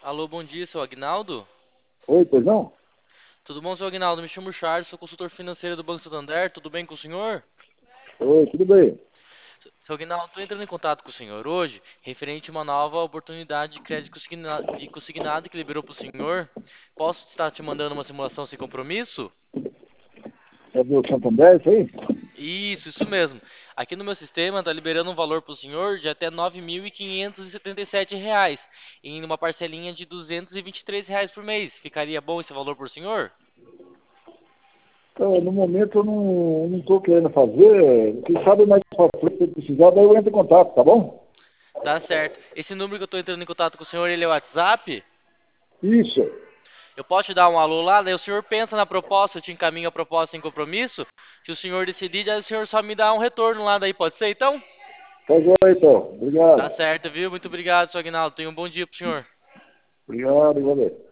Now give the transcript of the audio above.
Alô, bom dia, seu Agnaldo. Oi, pois não? Tudo bom, seu Agnaldo? Me chamo Charles, sou consultor financeiro do Banco Santander. Tudo bem com o senhor? Oi, tudo bem? Seu Agnaldo, estou entrando em contato com o senhor hoje, referente a uma nova oportunidade de crédito consignado que liberou para o senhor. Posso estar te mandando uma simulação sem compromisso? É do Santander, isso aí? Isso mesmo. Aqui no meu sistema está liberando um valor para o senhor de até R$ 9.577, em uma parcelinha de R$ 223 por mês. Ficaria bom esse valor para o senhor? Então, no momento eu não estou querendo fazer. Quem sabe mais pra frente, se precisar, daí eu entro em contato, tá bom? Tá certo. Esse número que eu estou entrando em contato com o senhor, ele é o WhatsApp? Isso. Eu posso te dar um alô lá, daí o senhor pensa na proposta, eu te encaminho a proposta sem compromisso. Se o senhor decidir, daí o senhor só me dá um retorno lá, daí pode ser então? Tá joia, então. Tá Obrigado. certo, viu? Muito obrigado, seu Aguinaldo. Tenha um bom dia pro senhor. Obrigado, igualmente.